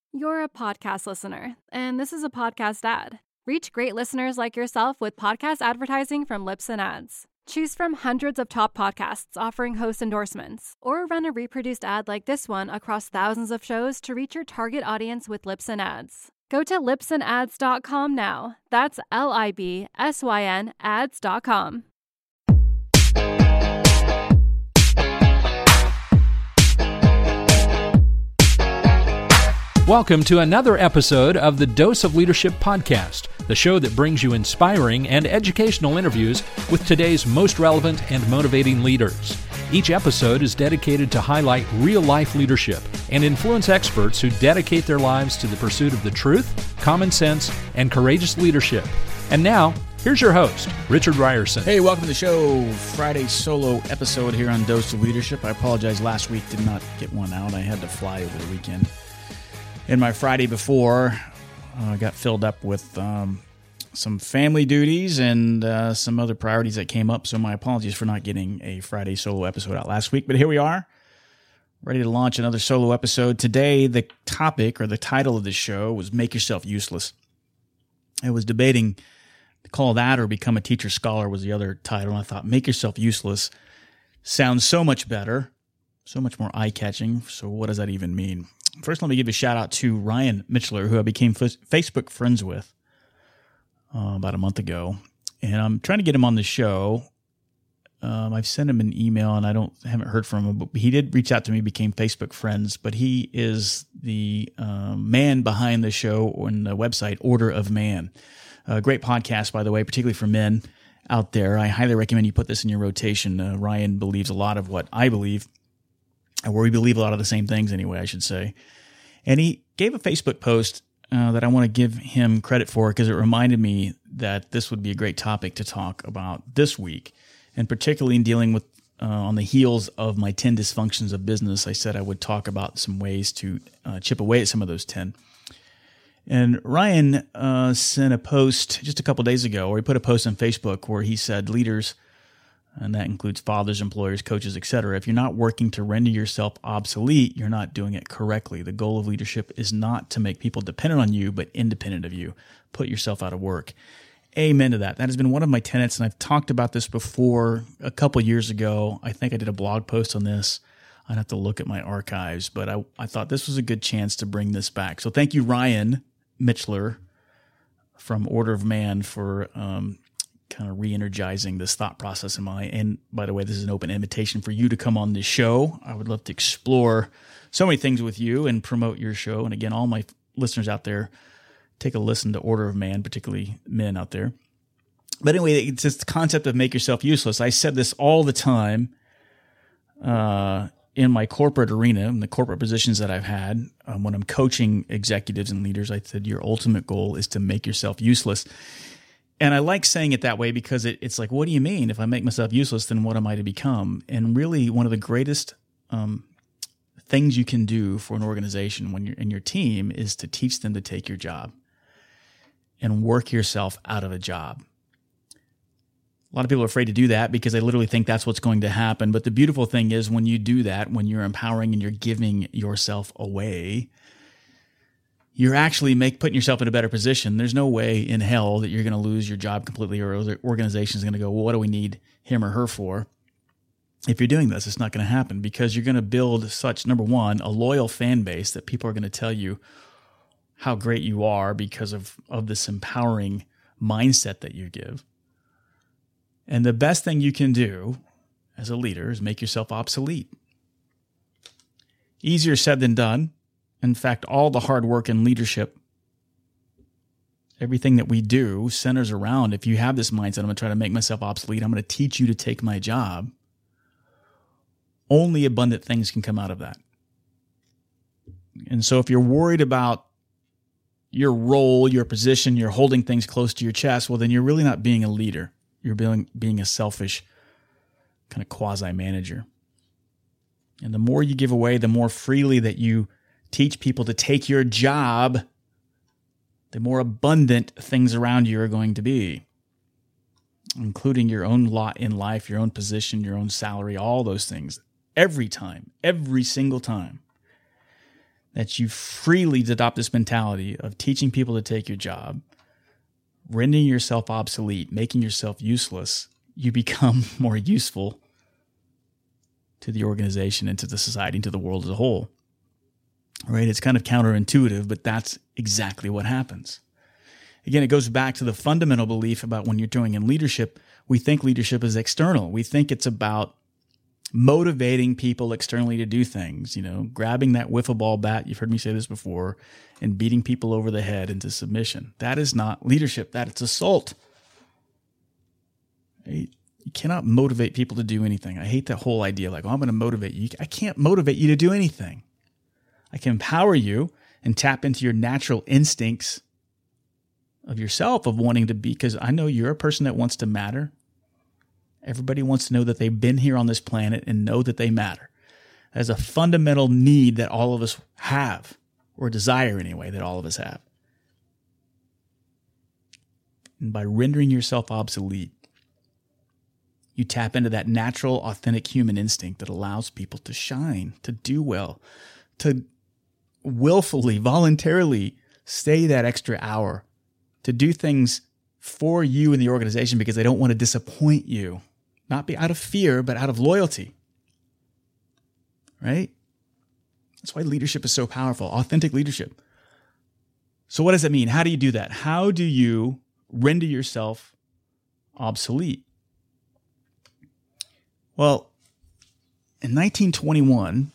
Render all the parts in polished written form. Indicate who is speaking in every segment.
Speaker 1: You're a podcast listener, and this is a podcast ad. Reach great listeners like yourself with podcast advertising from Libsyn Ads. Choose from hundreds of top podcasts offering host endorsements, or run a reproduced ad like this one across thousands of shows to reach your target audience with Libsyn Ads. Go to libsynads.com now. That's LIBSYN ads.com.
Speaker 2: Welcome to another episode of the Dose of Leadership podcast, the show that brings you inspiring and educational interviews with today's most relevant and motivating leaders. Each episode is dedicated to highlight real-life leadership and influence experts who dedicate their lives to the pursuit of the truth, common sense, and courageous leadership. And now, here's your host, Richard Ryerson.
Speaker 3: Hey, welcome to the show. Friday solo episode here on Dose of Leadership. I apologize, last week did not get one out. I had to fly over the weekend. And my Friday before, I got filled up with some family duties and some other priorities that came up. So my apologies for not getting a Friday solo episode out last week. But here we are, ready to launch another solo episode. Today, the topic or the title of the show was Make Yourself Useless. I was debating to call that or Become a Teacher Scholar was the other title. And I thought Make Yourself Useless sounds so much better, so much more eye-catching. So what does that even mean? First, let me give a shout out to Ryan Michler, who I became Facebook friends with about a month ago. And I'm trying to get him on the show. I've sent him an email and haven't heard from him, but he did reach out to me, became Facebook friends. But he is the man behind the show on the website, Order of Man. Great podcast, by the way, particularly for men out there. I highly recommend you put this in your rotation. Ryan believes a lot of what I believe. Where we believe a lot of the same things anyway, I should say. And he gave a Facebook post that I want to give him credit for because it reminded me that this would be a great topic to talk about this week, and particularly in dealing with, on the heels of my 10 dysfunctions of business, I said I would talk about some ways to chip away at some of those 10. And Ryan sent a post just a couple days ago, or he put a post on Facebook where he said, leaders, and that includes fathers, employers, coaches, etc. If you're not working to render yourself obsolete, you're not doing it correctly. The goal of leadership is not to make people dependent on you, but independent of you. Put yourself out of work. Amen to that. That has been one of my tenets, and I've talked about this before a couple years ago. I think I did a blog post on this. I'd have to look at my archives, but I thought this was a good chance to bring this back. So thank you, Ryan Michler from Order of Man, for kind of re-energizing this thought process in my, and by the way, this is an open invitation for you to come on this show. I would love to explore so many things with you and promote your show. And again, all my listeners out there, take a listen to Order of Man, particularly men out there. But anyway, it's this concept of make yourself useless. I said this all the time in my corporate arena, in the corporate positions that I've had. When I'm coaching executives and leaders, I said your ultimate goal is to make yourself useless. And I like saying it that way because it's like, what do you mean? If I make myself useless, then what am I to become? And really, one of the greatest things you can do for an organization when you're in your team is to teach them to take your job and work yourself out of a job. A lot of people are afraid to do that because they literally think that's what's going to happen. But the beautiful thing is when you do that, when you're empowering and you're giving yourself away, you're actually putting yourself in a better position. There's no way in hell that you're going to lose your job completely, or the organization is going to go, well, what do we need him or her for? If you're doing this, it's not going to happen because you're going to build such, number one, a loyal fan base that people are going to tell you how great you are because of this empowering mindset that you give. And the best thing you can do as a leader is make yourself obsolete. Easier said than done. In fact, all the hard work in leadership, everything that we do centers around, if you have this mindset, I'm going to try to make myself obsolete, I'm going to teach you to take my job, only abundant things can come out of that. And so if you're worried about your role, your position, you're holding things close to your chest, well, then you're really not being a leader. You're being a selfish kind of quasi-manager. And the more you give away, the more freely that you teach people to take your job, the more abundant things around you are going to be, including your own lot in life, your own position, your own salary, all those things. Every time, every single time. that you freely adopt this mentality of teaching people to take your job, rendering yourself obsolete, making yourself useless, you become more useful to the organization and to the society and to the world as a whole. Right? It's kind of counterintuitive, but that's exactly what happens. Again, it goes back to the fundamental belief about when you're doing in leadership, we think leadership is external. We think it's about motivating people externally to do things, grabbing that wiffle ball bat, you've heard me say this before, and beating people over the head into submission. That is not leadership. That is assault. You cannot motivate people to do anything. I hate that whole idea like, I'm going to motivate you. I can't motivate you to do anything. I can empower you and tap into your natural instincts of yourself of wanting to be, because I know you're a person that wants to matter. Everybody wants to know that they've been here on this planet and know that they matter. That's a fundamental need that all of us have, or a desire anyway, that all of us have. And by rendering yourself obsolete, you tap into that natural, authentic human instinct that allows people to shine, to do well, to willfully, voluntarily stay that extra hour, to do things for you and the organization because they don't want to disappoint you. Not be out of fear, but out of loyalty. Right? That's why leadership is so powerful. Authentic leadership. So what does it mean? How do you do that? How do you render yourself obsolete? Well, in 1921,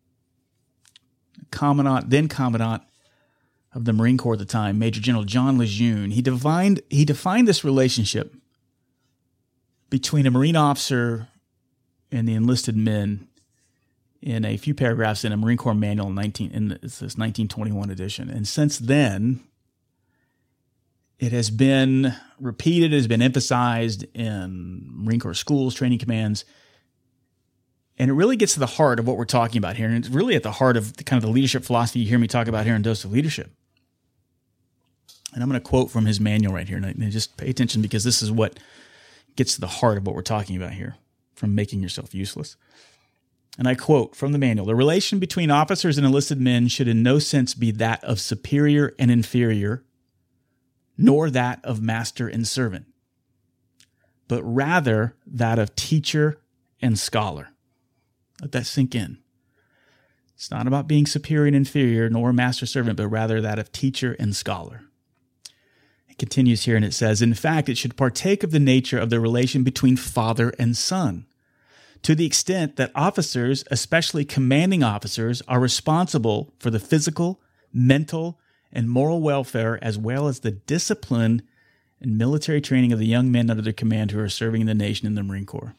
Speaker 3: then Commandant of the Marine Corps at the time, Major General John Lejeune, he defined this relationship between a Marine officer and the enlisted men in a few paragraphs in a Marine Corps manual in this 1921 edition. And since then, it has been repeated, it has been emphasized in Marine Corps schools, training commands, and it really gets to the heart of what we're talking about here. And it's really at the heart of the kind of the leadership philosophy you hear me talk about here in Dose of Leadership. And I'm going to quote from his manual right here. And just pay attention because this is what gets to the heart of what we're talking about here, from making yourself useless. And I quote from the manual, "The relation between officers and enlisted men should in no sense be that of superior and inferior, nor that of master and servant, but rather that of teacher and scholar." Let that sink in. It's not about being superior and inferior, nor master servant, but rather that of teacher and scholar. It continues here and it says, "In fact, it should partake of the nature of the relation between father and son, to the extent that officers, especially commanding officers, are responsible for the physical, mental, and moral welfare, as well as the discipline and military training of the young men under their command who are serving the nation in the Marine Corps."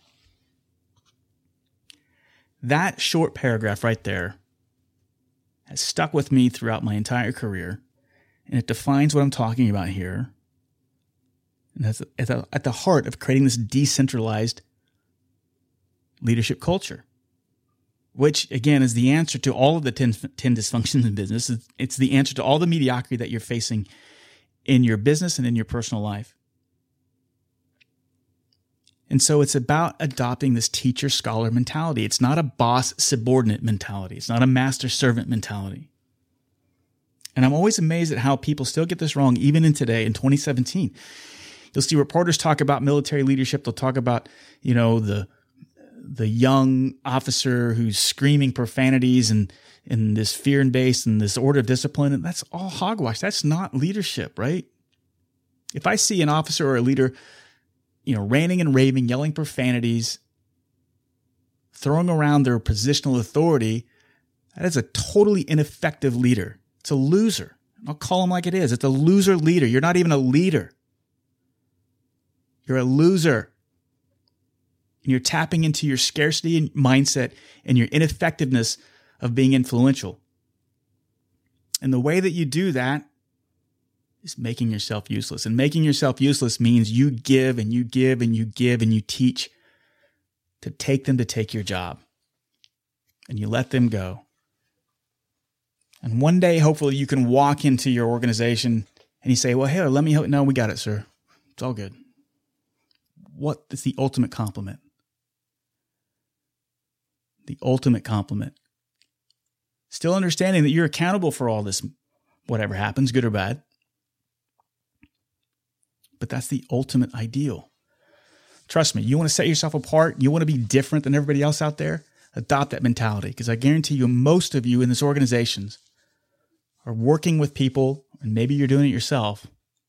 Speaker 3: That short paragraph right there has stuck with me throughout my entire career, and it defines what I'm talking about here. And that's at the heart of creating this decentralized leadership culture, which, again, is the answer to all of the 10 dysfunctions in business. It's the answer to all the mediocrity that you're facing in your business and in your personal life. And so it's about adopting this teacher-scholar mentality. It's not a boss-subordinate mentality. It's not a master-servant mentality. And I'm always amazed at how people still get this wrong, even in today, in 2017. You'll see reporters talk about military leadership. They'll talk about, the young officer who's screaming profanities and this fear and base and this order of discipline. And that's all hogwash. That's not leadership, right? If I see an officer or a leader ranting and raving, yelling profanities, throwing around their positional authority, that is a totally ineffective leader. It's a loser. I'll call him like it is. It's a loser leader. You're not even a leader. You're a loser. And you're tapping into your scarcity mindset and your ineffectiveness of being influential. And the way that you do that is making yourself useless. And making yourself useless means you give and you give and you give and you teach to take them to take your job. And you let them go. And one day, hopefully, you can walk into your organization and you say, "Well, hey, let me help." "No, we got it, sir. It's all good." What is the ultimate compliment? The ultimate compliment. Still understanding that you're accountable for all this, whatever happens, good or bad. But that's the ultimate ideal. Trust me, you want to set yourself apart, you want to be different than everybody else out there, adopt that mentality. Because I guarantee you, most of you in these organizations are working with people, and maybe you're doing it yourself.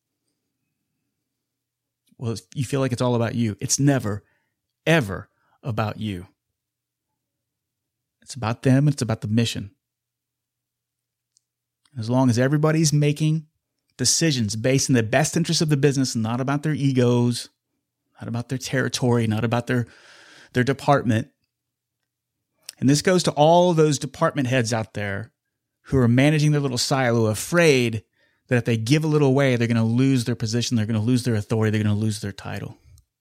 Speaker 3: Well, you feel like it's all about you. It's never, ever about you. It's about them. It's about the mission. As long as everybody's making decisions based in the best interest of the business, not about their egos, not about their territory, not about their department. And this goes to all those department heads out there who are managing their little silo, afraid that if they give a little away, they're going to lose their position, they're going to lose their authority, they're going to lose their title.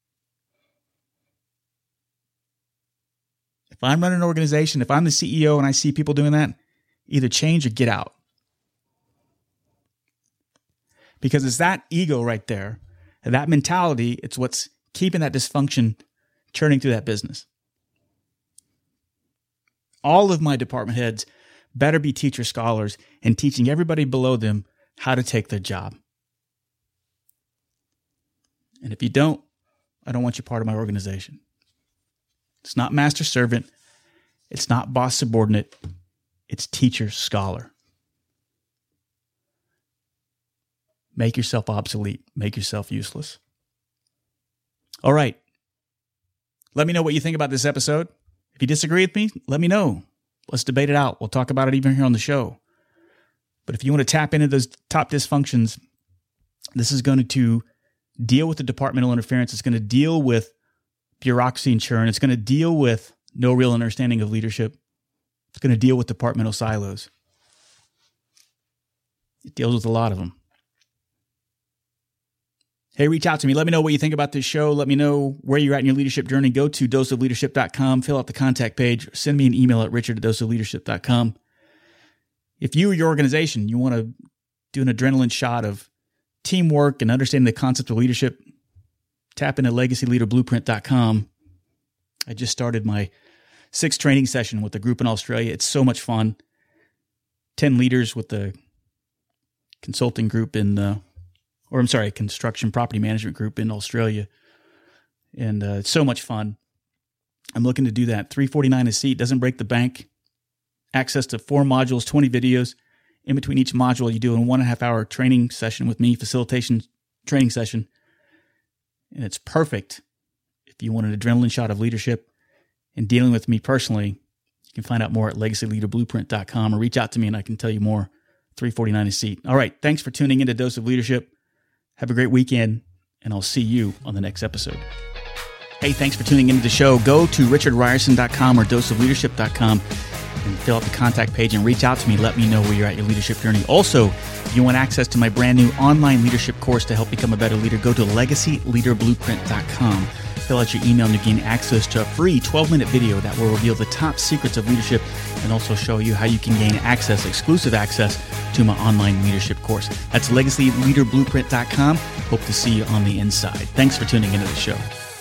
Speaker 3: If I'm running an organization, if I'm the CEO and I see people doing that, either change or get out. Because it's that ego right there, and that mentality, it's what's keeping that dysfunction churning through that business. All of my department heads better be teacher scholars and teaching everybody below them how to take their job. And if you don't, I don't want you part of my organization. It's not master servant. It's not boss subordinate. It's teacher scholar. Make yourself obsolete. Make yourself useless. All right. Let me know what you think about this episode. If you disagree with me, let me know. Let's debate it out. We'll talk about it even here on the show. But if you want to tap into those top dysfunctions, this is going to deal with the departmental interference. It's going to deal with bureaucracy and churn. It's going to deal with no real understanding of leadership. It's going to deal with departmental silos. It deals with a lot of them. Hey, reach out to me. Let me know what you think about this show. Let me know where you're at in your leadership journey. Go to doseofleadership.com, fill out the contact page, or send me an email at richard@doseofleadership.com. If you or your organization, you want to do an adrenaline shot of teamwork and understanding the concept of leadership, tap into legacyleaderblueprint.com. I just started my 6th training session with a group in Australia. It's so much fun. 10 leaders with the consulting group construction property management group in Australia. And it's so much fun. I'm looking to do that. $349 a seat, doesn't break the bank. Access to 4 modules, 20 videos. In between each module, you do a 1.5 hour training session with me, facilitation training session. And it's perfect if you want an adrenaline shot of leadership and dealing with me personally. You can find out more at legacyleaderblueprint.com or reach out to me and I can tell you more. $349 a seat. All right. Thanks for tuning into Dose of Leadership. Have a great weekend, and I'll see you on the next episode. Hey, thanks for tuning into the show. Go to richardryerson.com or doseofleadership.com and fill out the contact page and reach out to me. Let me know where you're at your leadership journey. Also, if you want access to my brand new online leadership course to help become a better leader, go to legacyleaderblueprint.com. Fill out your email and you gain access to a free 12-minute video that will reveal the top secrets of leadership and also show you how you can gain exclusive access to my online leadership course. That's legacyleaderblueprint.com. Hope to see you on the inside. Thanks for tuning into the show.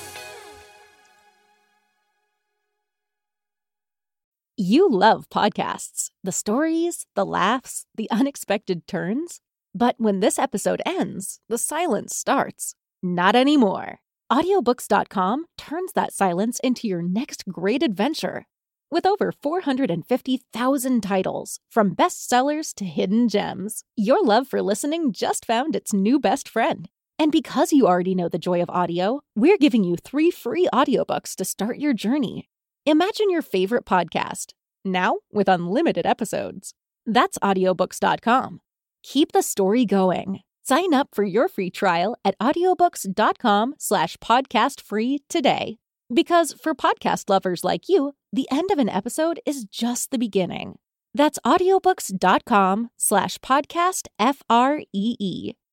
Speaker 1: You love podcasts, the stories, the laughs, the unexpected turns. But when this episode ends, the silence starts. Not anymore. Audiobooks.com turns that silence into your next great adventure. With over 450,000 titles, from bestsellers to hidden gems, your love for listening just found its new best friend. And because you already know the joy of audio, we're giving you 3 free audiobooks to start your journey. Imagine your favorite podcast, now with unlimited episodes. That's audiobooks.com. Keep the story going. Sign up for your free trial at audiobooks.com/podcastfree today. Because for podcast lovers like you, the end of an episode is just the beginning. That's audiobooks.com/podcastfree.